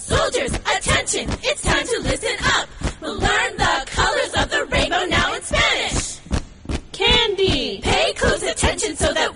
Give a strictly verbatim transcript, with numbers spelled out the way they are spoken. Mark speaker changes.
Speaker 1: Soldiers, attention, it's time to listen up. We'll learn the colors of the rainbow now in Spanish.
Speaker 2: Candy.
Speaker 1: Pay close attention so that